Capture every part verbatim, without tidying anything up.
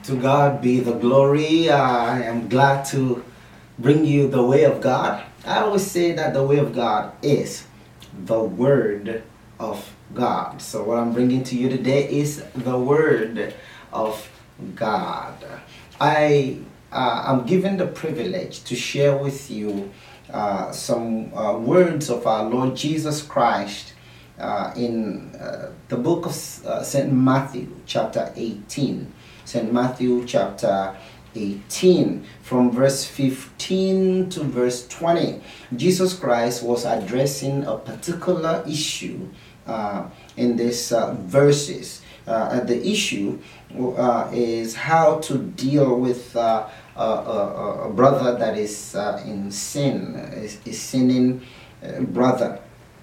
To God be the glory. Uh, I am glad to bring you the way of God. I always say that the way of God is the Word of God. So, what I'm bringing to you today is the Word of God. I uh, am given the privilege to share with you uh, some uh, words of our Lord Jesus Christ uh, in uh, the book of uh, Saint Matthew, chapter eighteen. Saint Matthew chapter eighteen, from verse fifteen to verse twenty. Jesus Christ was addressing a particular issue uh, in these uh, verses. Uh, and the issue uh, is how to deal with uh, a, a, a brother that is uh, in sin, is, is sinning uh, brother.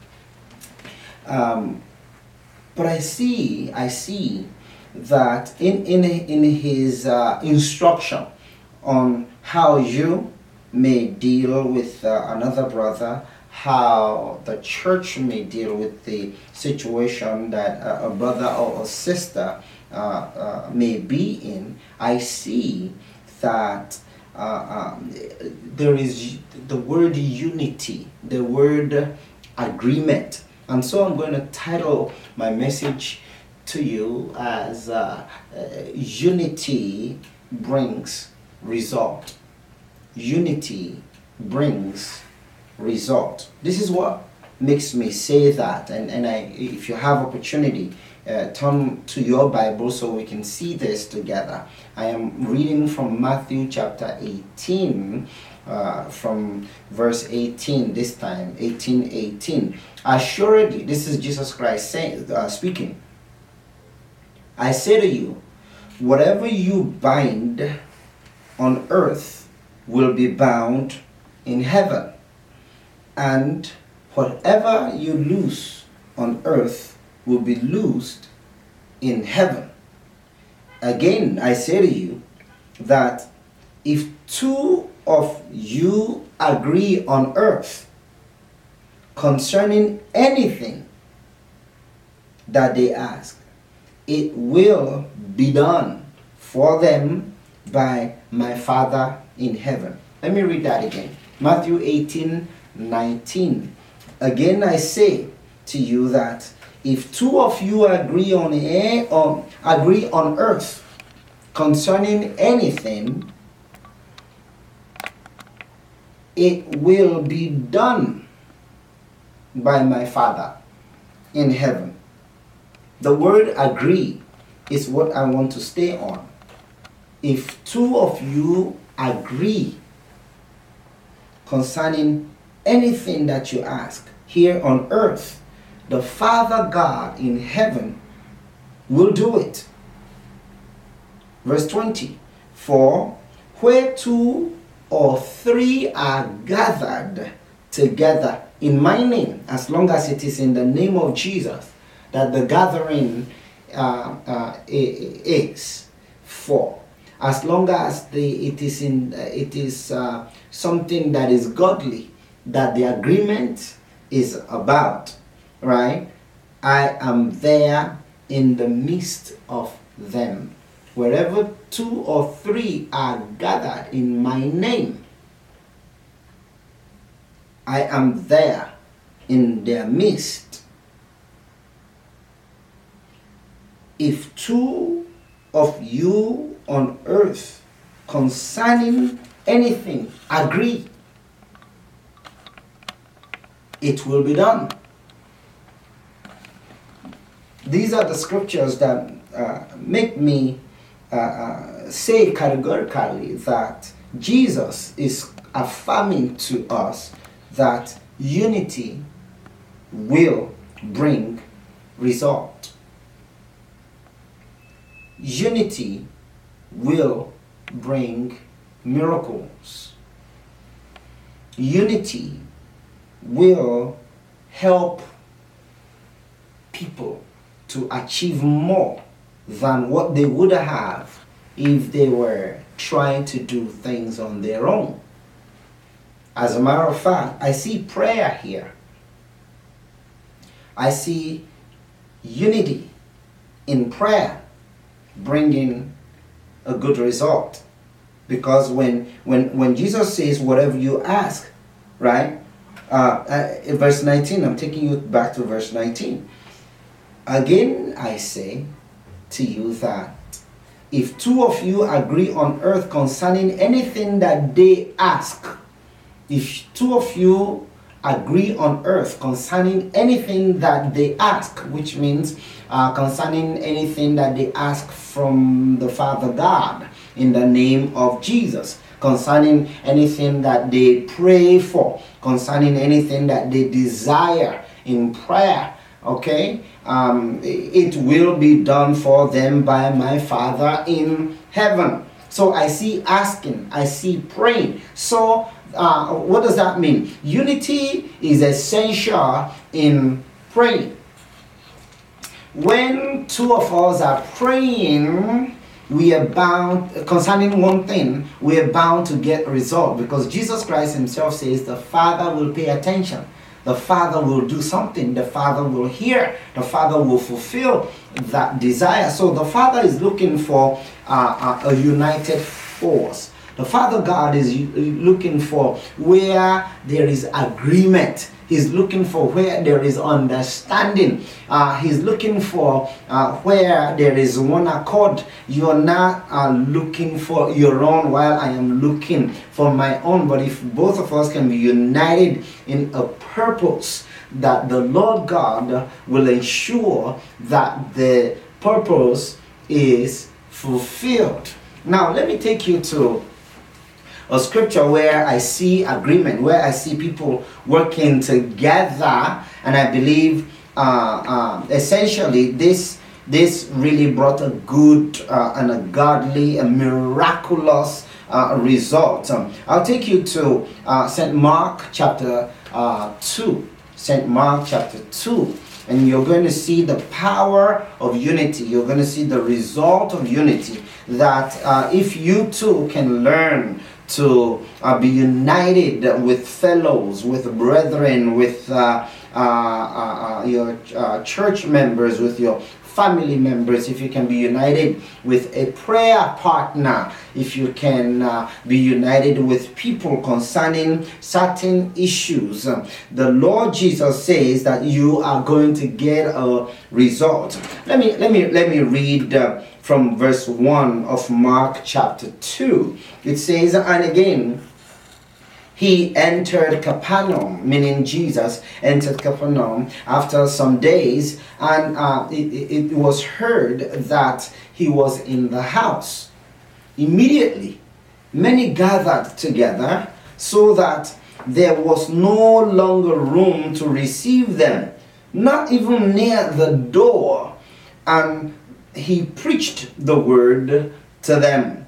Um, but I see, I see that in in in his uh, instruction on how you may deal with uh, another brother, how the church may deal with the situation that uh, a brother or a sister uh, uh, may be in, I see that uh, um, there is the word unity, the word agreement. And so I'm going to title my message to you as uh, uh, unity brings result. Unity brings result. This is what makes me say that. And, and I, if you have opportunity, uh, turn to your Bible so we can see this together. I am reading from Matthew chapter eighteen, uh, from verse eighteen this time, eighteen eighteen. Assuredly, this is Jesus Christ saying, uh, speaking. I say to you, whatever you bind on earth will be bound in heaven, and whatever you loose on earth will be loosed in heaven. Again, I say to you that if two of you agree on earth concerning anything that they ask, it will be done for them by my Father in heaven. Let me read that again. Matthew eighteen nineteen. Again, I say to you that if two of you agree on a, on agree on earth concerning anything, it will be done by my Father in heaven. The word agree is what I want to stay on. If two of you agree concerning anything that you ask here on earth, the Father God in heaven will do it. Verse twenty. For where two or three are gathered together in my name, as long as it is in the name of Jesus that the gathering uh, uh, is for, as long as the it is in uh, it is uh, something that is godly, that the agreement is about, right? I am there in the midst of them. Wherever two or three are gathered in my name, I am there in their midst. If two of you on earth concerning anything agree, it will be done. These are the scriptures that uh, make me uh, uh, say categorically that Jesus is affirming to us that unity will bring result. Unity will bring miracles. Unity will help people to achieve more than what they would have if they were trying to do things on their own. As a matter of fact, I see prayer here. I see unity in prayer bringing a good result. Because when when when Jesus says whatever you ask, right? Uh, uh, verse nineteen, I'm taking you back to verse nineteen. Again, I say to you that if two of you agree on earth concerning anything that they ask, if two of you agree on earth concerning anything that they ask, which means uh, concerning anything that they ask from the Father God in the name of Jesus, concerning anything that they pray for, concerning anything that they desire in prayer, okay, um, it will be done for them by my Father in heaven. So I see asking, I see praying. So uh, what does that mean? Unity is essential in praying. When two of us are praying, we are bound, concerning one thing, we are bound to get a result, because Jesus Christ himself says the Father will pay attention. The Father will do something. The Father will hear. The Father will fulfill that desire. So the Father is looking for uh, a united force. The Father God is looking for where there is agreement. He's looking for where there is understanding. Uh, he's looking for uh, where there is one accord. You're not uh, looking for your own while I am looking for my own. But if both of us can be united in a purpose, that the Lord God will ensure that the purpose is fulfilled. Now, let me take you to a scripture where I see agreement, where I see people working together, and I believe uh, uh, essentially this this really brought a good uh, and a godly, a miraculous uh, result. Um, I'll take you to uh, Saint Mark chapter uh, two, Saint Mark chapter two. And you're going to see the power of unity. You're going to see the result of unity. That uh, if you too can learn to uh, be united with fellows, with brethren, with uh, uh, uh, your uh, church members, with your family members, if you can be united with a prayer partner, if you can uh, be united with people concerning certain issues, um, the Lord Jesus says that you are going to get a result. Let me let me let me read uh, from verse one of Mark chapter two. It says, and again, he entered Capernaum, meaning Jesus entered Capernaum after some days, and uh, it, it was heard that he was in the house. Immediately, many gathered together, so that there was no longer room to receive them, not even near the door, and he preached the word to them.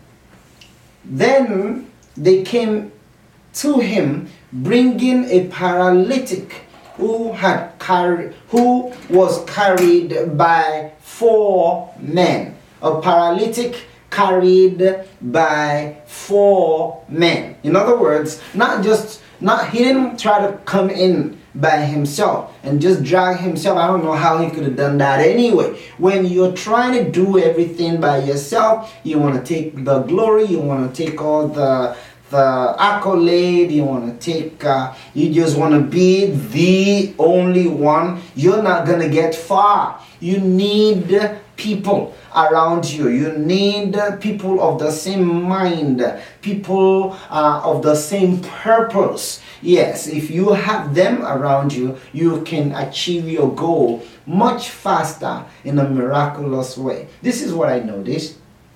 Then they came to him, bringing a paralytic who had carried, who was carried by four men. A paralytic carried by four men. In other words, not just not he didn't try to come in by himself and just drag himself. I don't know how he could have done that anyway. When you're trying to do everything by yourself, you want to take the glory, you want to take all the the accolade, you want to take, uh, you just want to be the only one, you're not going to get far. You need people around you. You need people of the same mind, people uh, of the same purpose. Yes, if you have them around you, you can achieve your goal much faster in a miraculous way. This is what I noticed.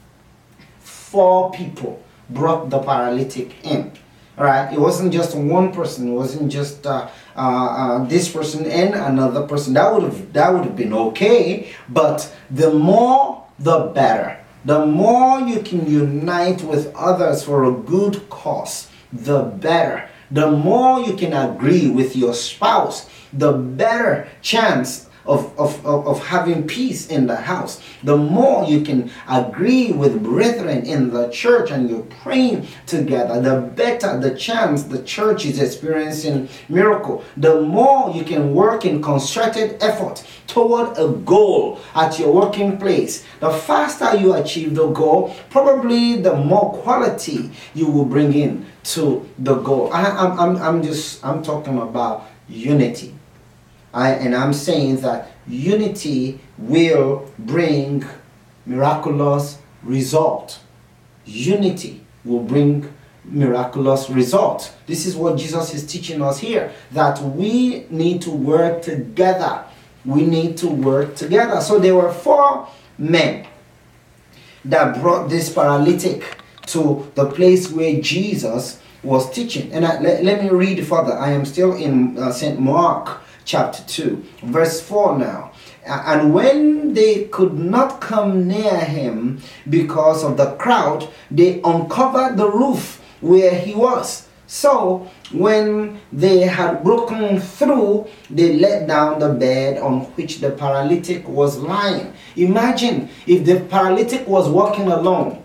Four people brought the paralytic in. All right, it wasn't just one person. It wasn't just uh, uh, uh, this person and another person. That would have that would have been okay. But the more, the better. The more you can unite with others for a good cause, the better. The more you can agree with your spouse, the better chance of, of, of, of having peace in the house, the more you can agree with brethren in the church and you're praying together, the better the chance the church is experiencing miracle. The more you can work in concerted effort toward a goal at your working place, the faster you achieve the goal, probably the more quality you will bring in to the goal. I, I'm, I'm, I'm just, I'm talking about unity. I, and I'm saying that unity will bring miraculous result. Unity will bring miraculous result. This is what Jesus is teaching us here, that we need to work together. We need to work together. So there were four men that brought this paralytic to the place where Jesus was teaching. And I, let, let me read further. I am still in uh, Saint Mark chapter two, verse four now. And when they could not come near him because of the crowd, they uncovered the roof where he was. So when they had broken through, they let down the bed on which the paralytic was lying. Imagine if the paralytic was walking alone.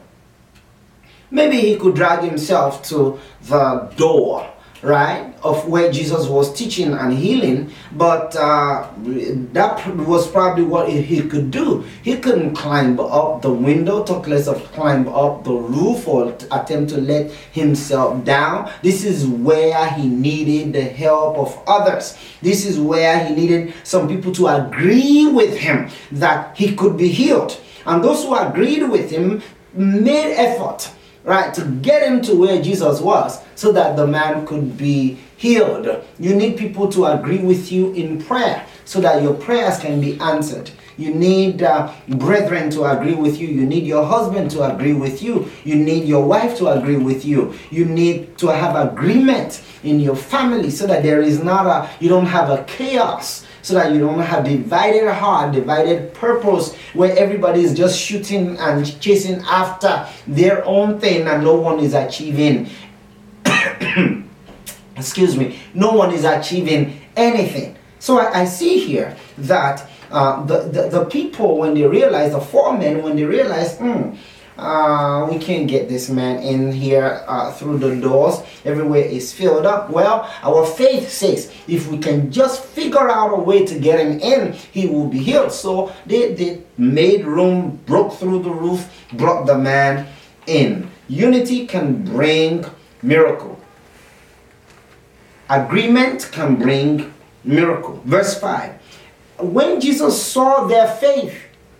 Maybe he could drag himself to the door, right, of where Jesus was teaching and healing, but uh, that was probably what he could do. He couldn't climb up the window, talk less of climb up the roof or attempt to let himself down. This is where he needed the help of others. This is where he needed some people to agree with him that he could be healed. And those who agreed with him made effort, right, to get him to where Jesus was so that the man could be healed. You need people to agree with you in prayer so that your prayers can be answered. You need uh, brethren to agree with you. You need your husband to agree with you. You need your wife to agree with you. You need to have agreement in your family so that there is not a, you don't have a chaos, so that you don't have divided heart, divided purpose, where everybody is just shooting and chasing after their own thing and no one is achieving, excuse me, no one is achieving anything. So I, I see here that uh, the, the, the people, when they realize, the four men, when they realize, hmm, Uh, we can't get this man in here uh, through the doors. Everywhere is filled up. Well, our faith says if we can just figure out a way to get him in, he will be healed. So they, they made room, broke through the roof, brought the man in. Unity can bring miracle. Agreement can bring miracle. Verse five. When Jesus saw their faith,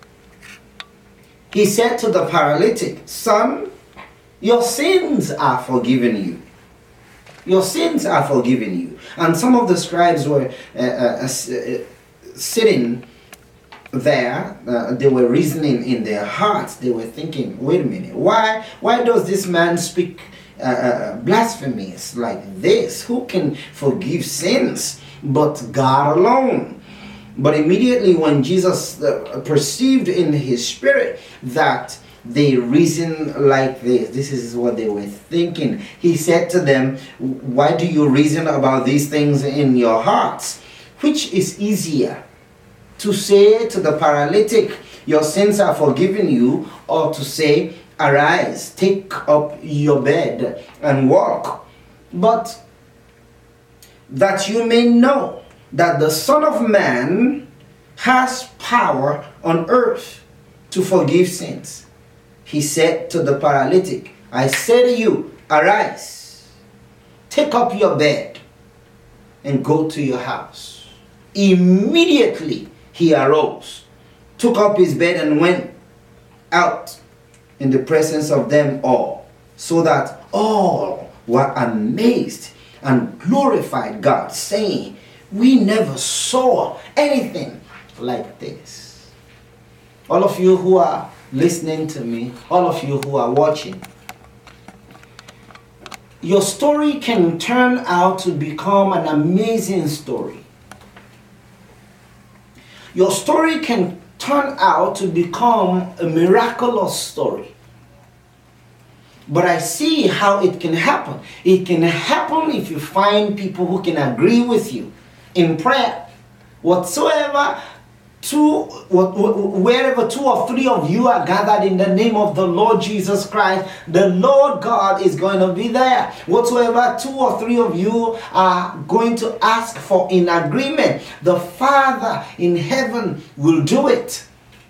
he said to the paralytic, "Son, your sins are forgiven you." Your sins are forgiven you. And some of the scribes were uh, uh, uh, sitting there. Uh, they were reasoning in their hearts. They were thinking, wait a minute, why, why does this man speak uh, uh, blasphemies like this? Who can forgive sins but God alone? But immediately when Jesus uh, perceived in his spirit that they reasoned like this, this is what they were thinking, he said to them, "Why do you reason about these things in your hearts? Which is easier, to say to the paralytic, 'Your sins are forgiven you,' or to say, 'Arise, take up your bed and walk'? But that you may know that the Son of Man has power on earth to forgive sins." He said to the paralytic, "I say to you, arise, take up your bed, and go to your house." Immediately he arose, took up his bed, and went out in the presence of them all, so that all were amazed and glorified God, saying, "We never saw anything like this." All of you who are listening to me, all of you who are watching, your story can turn out to become an amazing story. Your story can turn out to become a miraculous story. But I see how it can happen. It can happen if you find people who can agree with you in prayer. Whatsoever two, wherever two or three of you are gathered in the name of the Lord Jesus Christ, the Lord God is going to be there. Whatsoever two or three of you are going to ask for in agreement, the Father in heaven will do it.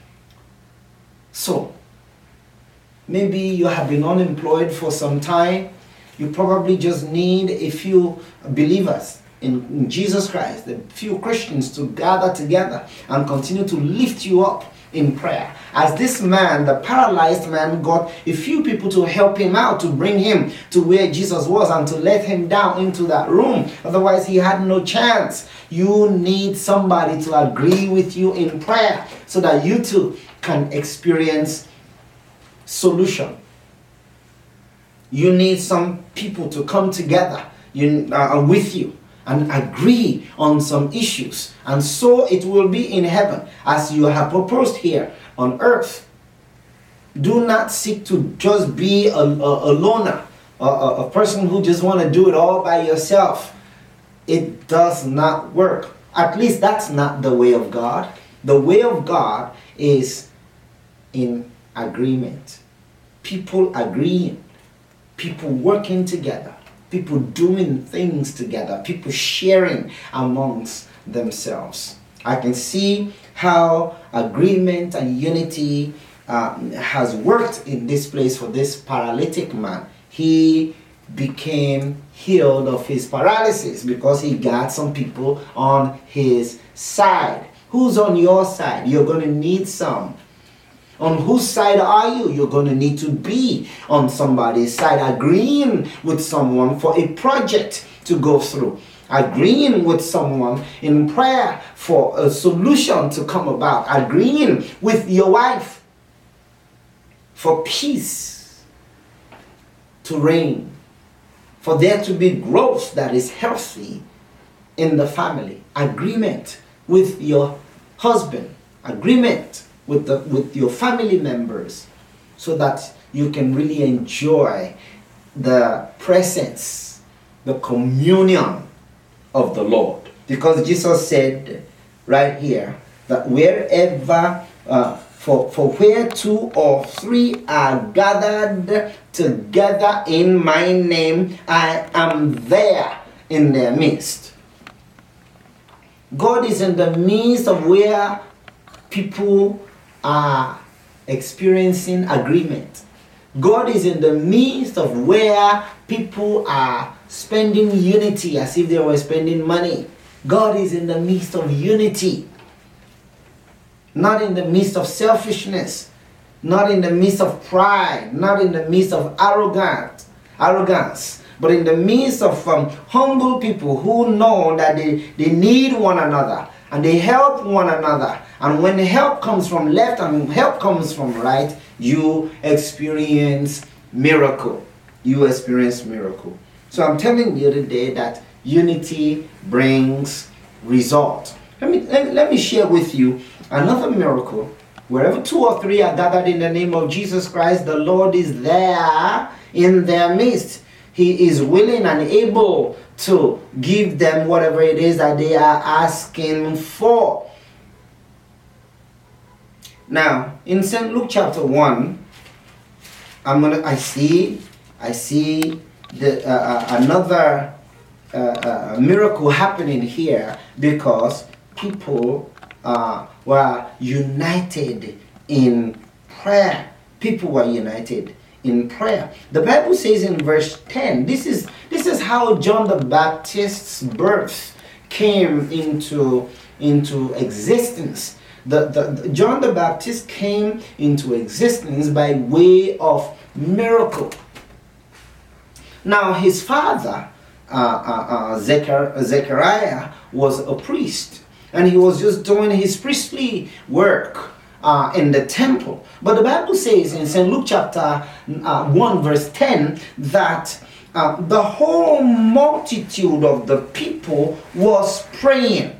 So, maybe you have been unemployed for some time. You probably just need a few believers in, in Jesus Christ, a few Christians to gather together and continue to lift you up in prayer. As this man, the paralyzed man, got a few people to help him out, to bring him to where Jesus was and to let him down into that room. Otherwise, he had no chance. You need somebody to agree with you in prayer so that you too can experience solution. You need some people to come together you, uh, with you and agree on some issues, and so it will be in heaven as you have proposed here on earth. Do not seek to just be a, a, a loner, a, a, a person who just want to do it all by yourself. It does not work. At least that's not the way of God. The way of God is in agreement. People agreeing, people working together, people doing things together, people sharing amongst themselves. I can see how agreement and unity uh, has worked in this place for this paralytic man. He became healed of his paralysis because he got some people on his side. Who's on your side? You're going to need some. On whose side are you? You're going to need to be on somebody's side, agreeing with someone for a project to go through, agreeing with someone in prayer for a solution to come about, agreeing with your wife for peace to reign, for there to be growth that is healthy in the family, agreement with your husband, agreement with the with your family members, so that you can really enjoy the presence, the communion of the Lord. Because Jesus said right here that wherever uh, for for where two or three are gathered together in my name, I am there in their midst. God is in the midst of where people are experiencing agreement. God is in the midst of where people are spending unity as if they were spending money. God is in the midst of unity, not in the midst of selfishness, not in the midst of pride, not in the midst of arrogance, arrogance, but in the midst of um, humble people who know that they, they need one another and they help one another. And when help comes from left and help comes from right, you experience miracle. You experience miracle. So I'm telling you today that unity brings result. Let me, let, let me share with you another miracle. Wherever two or three are gathered in the name of Jesus Christ, the Lord is there in their midst. He is willing and able to give them whatever it is that they are asking for. Now, in Saint Luke chapter one, I'm gonna. I see, I see the uh, uh, another uh, uh, miracle happening here because people uh, were united in prayer. People were united in prayer. The Bible says in verse ten. This is this is how John the Baptist's birth came into into existence. The, the, the John the Baptist came into existence by way of miracle. Now his father, uh, uh, uh, Zechar- Zechariah, was a priest, and he was just doing his priestly work uh, in the temple. But the Bible says in Saint Luke chapter uh, one verse ten that uh, the whole multitude of the people was praying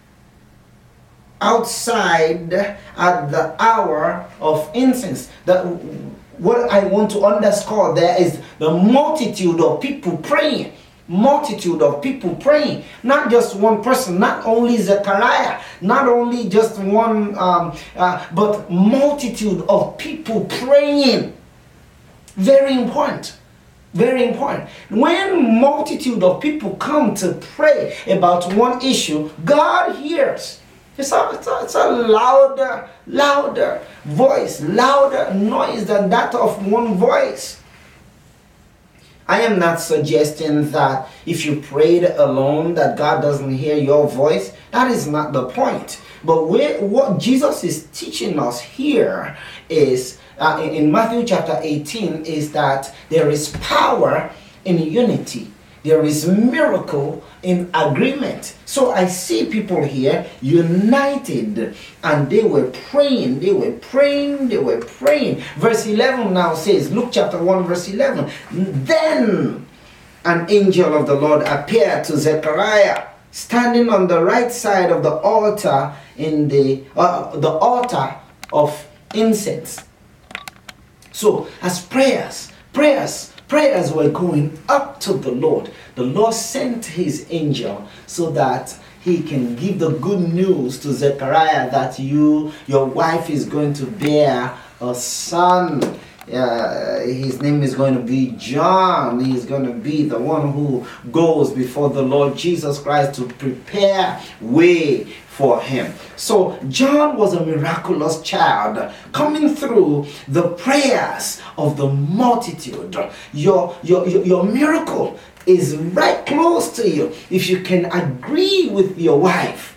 outside at the hour of incense. That what I want to underscore there is the multitude of people praying. multitude of people praying. Not just one person, not only Zechariah, not only just one, um, uh, but multitude of people praying. Very important. Very important. When multitude of people come to pray about one issue, God hears. It's a, it's a, it's a louder, louder voice, louder noise than that of one voice. I am not suggesting that if you prayed alone that God doesn't hear your voice. That is not the point. But where, what Jesus is teaching us here is, uh, in, in Matthew chapter eighteen, is that there is power in unity. There is miracle in agreement. So I see people here united, and they were praying, they were praying, they were praying. Verse eleven now says, Luke chapter one verse eleven, then an angel of the Lord appeared to Zechariah, standing on the right side of the altar in the, uh, the altar of incense. So as prayers, prayers, prayers were going up to the Lord, the Lord sent his angel so that he can give the good news to Zechariah that you, your wife is going to bear a son. Uh, his name is going to be John. He's going to be the one who goes before the Lord Jesus Christ to prepare way for him. So John was a miraculous child coming through the prayers of the multitude. Your, your, your, your miracle is right close to you if you can agree with your wife.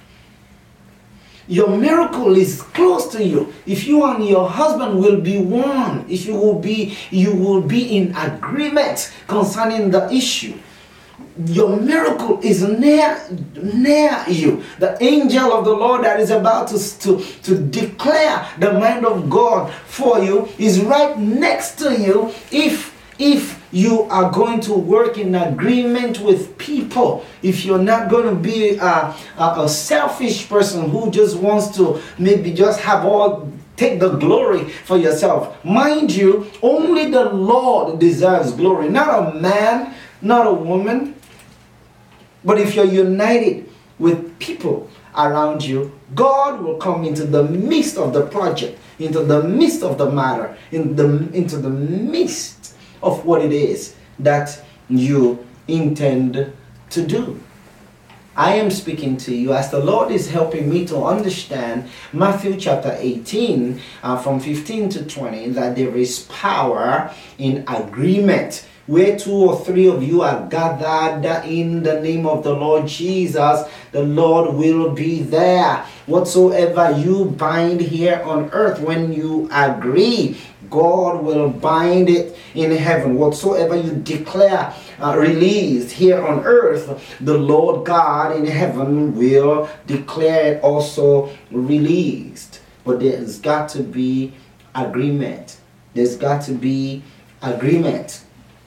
Your miracle is close to you if you and your husband will be one, if you will be you will be in agreement concerning the issue. Your miracle is near near you. The angel of the Lord that is about to, to, to declare the mind of God for you is right next to you if if you are going to work in agreement with people. If you're not going to be a, a, a selfish person who just wants to maybe just have all, take the glory for yourself. Mind you, only the Lord deserves glory, not a man, not a woman. But if you're united with people around you, God will come into the midst of the project, into the midst of the matter, in the, into the midst of what it is that you intend to do. I am speaking to you as the Lord is helping me to understand Matthew chapter eighteen uh, from fifteen to twenty, that there is power in agreement. Where two or three of you are gathered in the name of the Lord Jesus, the Lord will be there. Whatsoever you bind here on earth, when you agree, God will bind it in heaven. Whatsoever you declare uh, released here on earth, the Lord God in heaven will declare it also released. But there's got to be agreement. There's got to be agreement.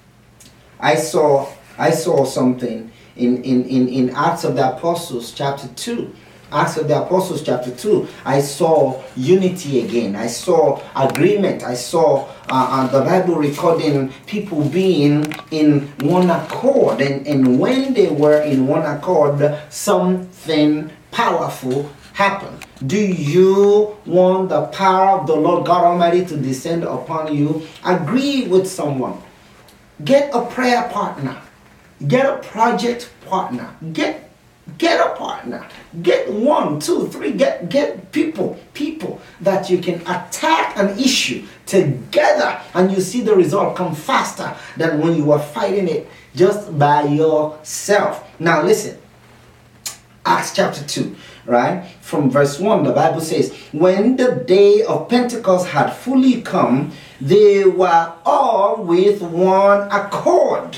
I saw I saw something in, in, in, in Acts of the Apostles chapter two. Acts of the Apostles chapter two. I saw unity again. I saw agreement. I saw uh, uh, the Bible recording people being in one accord. And, and when they were in one accord, something powerful happened. Do you want the power of the Lord God Almighty to descend upon you? Agree with someone. Get a prayer partner. Get a project partner. Get get a partner. Get one, two, three. Get get people, people that you can attack an issue together, and you see the result come faster than when you were fighting it just by yourself. Now listen. Acts chapter two, right? From verse one, the Bible says, when the day of Pentecost had fully come, they were all with one accord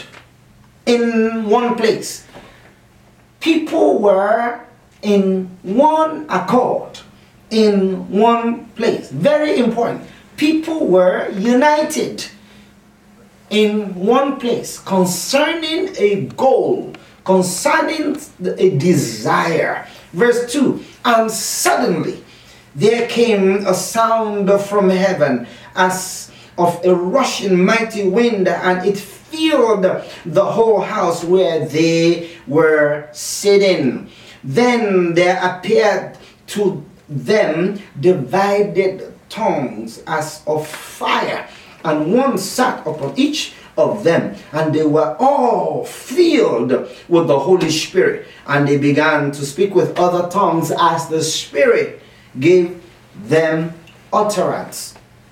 in one place. People were in one accord in one place. Very important. People were united in one place concerning a goal, concerning a desire. Verse two, and suddenly there came a sound from heaven as of a rushing mighty wind, and it filled the whole house where they were sitting. Then there appeared to them divided tongues as of fire, and one sat upon each of them, and they were all filled with the Holy Spirit, and they began to speak with other tongues as the Spirit gave them utterance.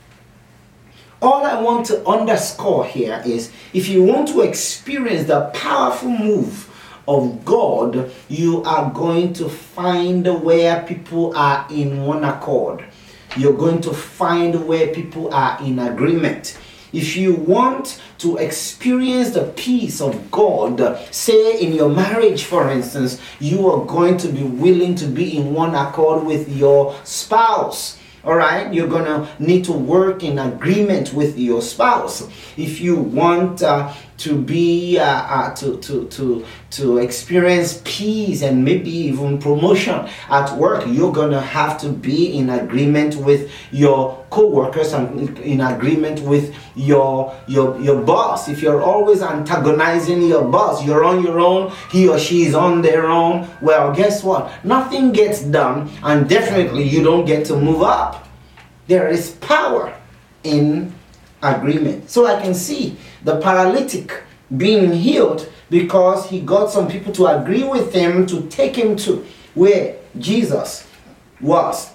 All I want to underscore here is, if you want to experience the powerful move of God, you are going to find where people are in one accord. You're going to find where people are in agreement. If you want to experience the peace of God, say in your marriage, for instance, you are going to be willing to be in one accord with your spouse. All right, you're gonna need to work in agreement with your spouse. If you want uh, to be uh, uh, to to to to experience peace and maybe even promotion at work, you're gonna have to be in agreement with your co-workers and in agreement with your your your boss. If you're always antagonizing your boss, you're on your own, he or she is on their own, well, guess what? Nothing gets done, and definitely you don't get to move up. There is power in agreement. So I can see the paralytic being healed because he got some people to agree with him to take him to where Jesus was.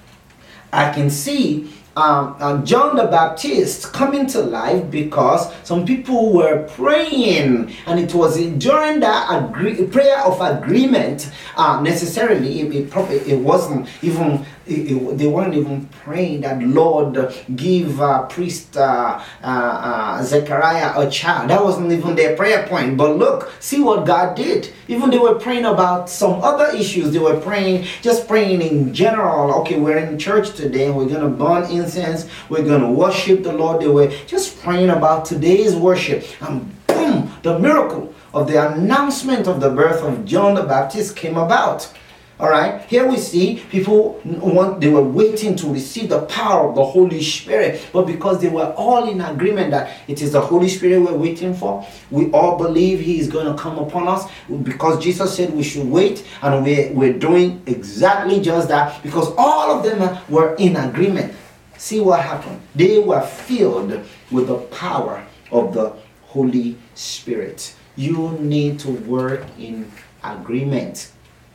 I can see um, uh, John the Baptist coming to life because some people were praying, and it was during that agree- prayer of agreement. Uh, necessarily, it, it probably it wasn't even. It, it, they weren't even praying that, Lord, give uh, priest uh, uh, uh, Zechariah a child. That wasn't even their prayer point. But look, see what God did. Even they were praying about some other issues. They were praying, just praying in general. Okay, we're in church today and we're going to burn incense. We're going to worship the Lord. They were just praying about today's worship. And boom, the miracle of the announcement of the birth of John the Baptist came about. All right, here we see people want, they were waiting to receive the power of the Holy Spirit, but because they were all in agreement that it is the Holy Spirit we're waiting for, we all believe He is going to come upon us, because Jesus said we should wait, and we're, we're doing exactly just that, because all of them were in agreement. See what happened? They were filled with the power of the Holy Spirit. You need to work in agreement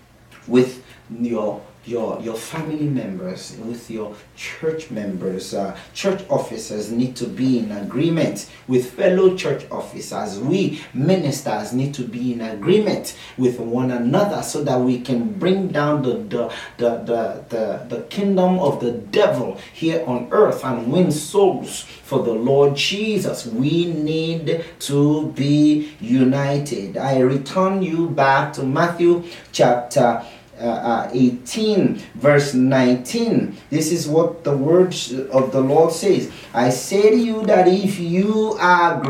with your your your family members, with your church members. Uh, church officers need to be in agreement with fellow church officers. We ministers need to be in agreement with one another so that we can bring down the the the the, the, the kingdom of the devil here on earth and win souls for the Lord Jesus. We need to be united. I return you back to Matthew chapter Uh, uh, eighteen verse nineteen. This is what the words of the Lord says. I say to you that if you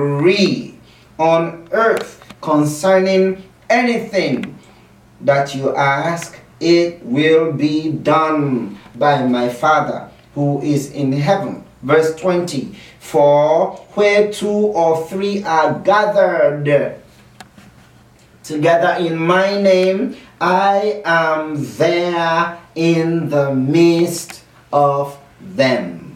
agree on earth concerning anything that you ask, it will be done by my Father who is in heaven. Verse twenty. For where two or three are gathered together in my name, I am there in the midst of them.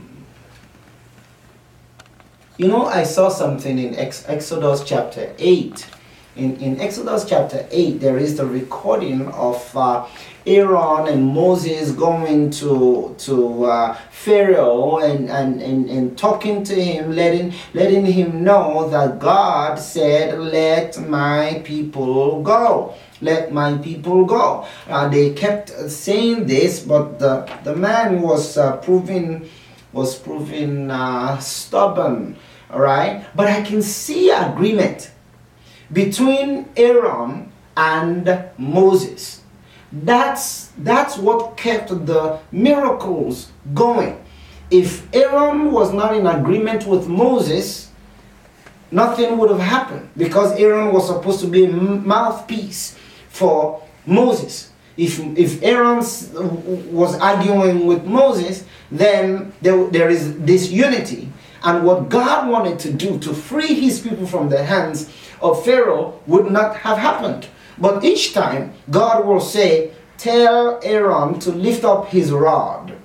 You know, I saw something in Ex- Exodus chapter eight. In, in Exodus chapter eight, there is the recording of uh, Aaron and Moses going to to uh, Pharaoh and, and, and, and talking to him, letting, letting him know that God said, let my people go. Let my people go. Uh, they kept saying this, but the, the man was uh, proving, was proving uh, stubborn. All right? But I can see agreement between Aaron and Moses. That's that's what kept the miracles going. If Aaron was not in agreement with Moses, nothing would have happened, because Aaron was supposed to be a mouthpiece for Moses. If if Aaron was arguing with Moses, then there, there is disunity. and what God wanted to do to free his people from the hands of Pharaoh would not have happened. But each time, God will say, tell Aaron to lift up his rod.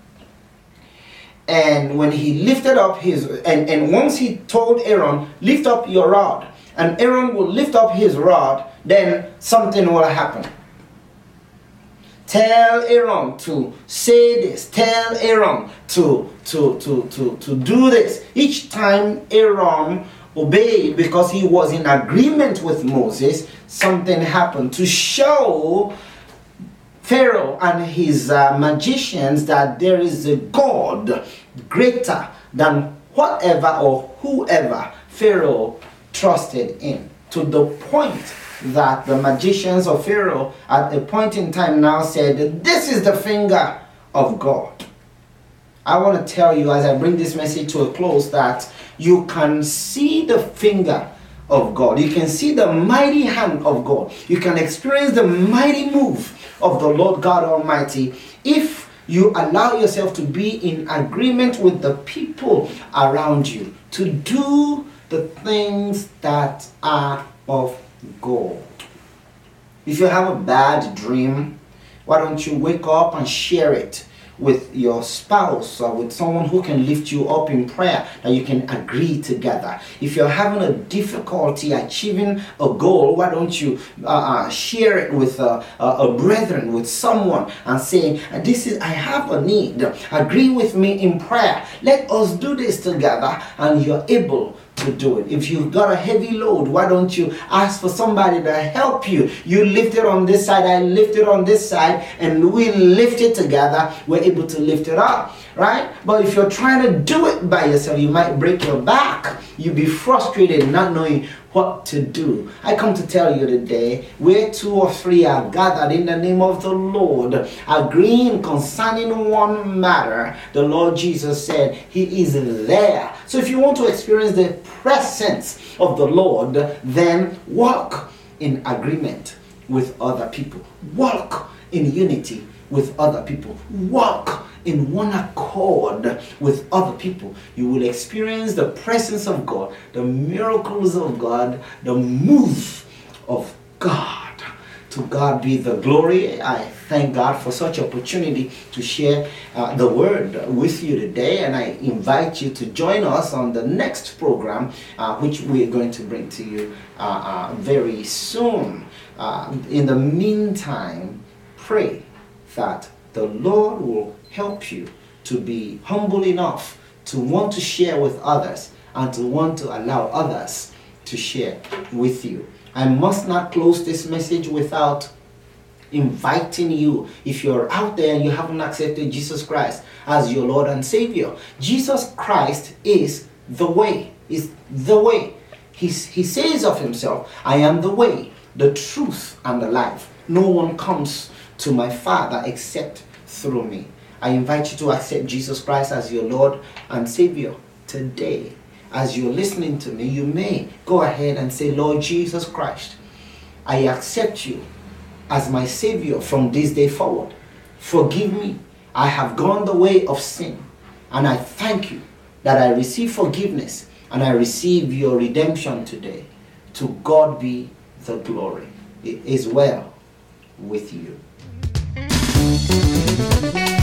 And when he lifted up his, and, and once he told Aaron, lift up your rod, and Aaron will lift up his rod, then something will happen. Tell Aaron to say this. Tell Aaron to, to, to, to, to do this. Each time Aaron obeyed because he was in agreement with Moses, something happened to show Pharaoh and his uh, magicians that there is a God greater than whatever or whoever Pharaoh trusted in. To the point that the magicians of Pharaoh at a point in time now said, this is the finger of God. I want to tell you as I bring this message to a close that you can see the finger of God. You can see the mighty hand of God. You can experience the mighty move of the Lord God Almighty if you allow yourself to be in agreement with the people around you to do the things that are of God. If you have a bad dream, why don't you wake up and share it with your spouse or with someone who can lift you up in prayer, that you can agree together. If you're having a difficulty achieving a goal, why don't you uh, uh, share it with a, a, a brethren, with someone, and say, this is, I have a need, agree with me in prayer, let us do this together, and you're able to do it. If you've got a heavy load, why don't you ask for somebody to help you? You lift it on this side, I lift it on this side, and we lift it together. We're able to lift it up, right? But if you're trying to do it by yourself, you might break your back. You'll be frustrated not knowing what to do. I come to tell you today, where two or three are gathered in the name of the Lord, agreeing concerning one matter, the Lord Jesus said he is there. So if you want to experience the presence of the Lord, then walk in agreement with other people. Walk in unity with other people. Walk in one accord with other people. You will experience the presence of God, the miracles of God, the move of God. To God be the glory. I thank God for such opportunity to share uh, the word with you today, and I invite you to join us on the next program, uh, which we are going to bring to you uh, uh, very soon. Uh, in the meantime, pray that the Lord will help you to be humble enough to want to share with others and to want to allow others to share with you. I must not close this message without inviting you, if you're out there and you haven't accepted Jesus Christ as your Lord and Savior. Jesus Christ is the way, is the way. He's, he says of himself, I am the way, the truth, and the life. No one comes to my Father except through me. I invite you to accept Jesus Christ as your Lord and Savior today. As you're listening to me, you may go ahead and say, Lord Jesus Christ, I accept you as my Savior from this day forward. Forgive me. I have gone the way of sin, and I thank you that I receive forgiveness and I receive your redemption today. To God be the glory. It is well with you.